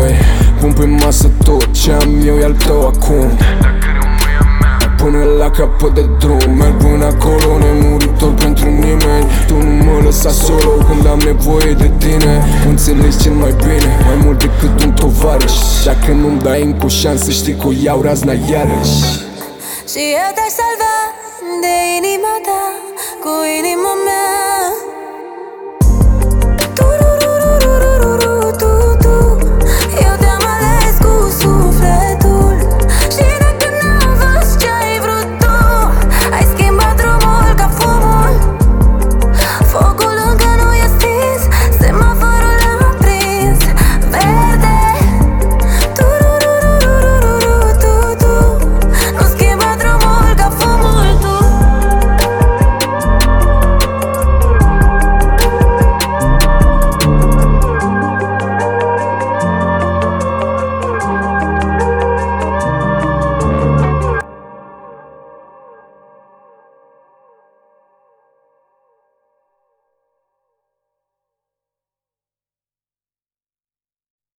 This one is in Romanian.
mei. Pun pe masă tot ce am eu, e al tău acum. Până la capăt de drum, merg până acolo, nemuritor pentru nimeni. Tu nu mă lăsa solo când am nevoie de tine. Mă înțelegi cel mai bine, mai mult decât un tovarăș. Dacă nu-mi dai încă o șansă, știi că o iau razna iarăși. Și eu te-aș salva de inima ta, cu inima mea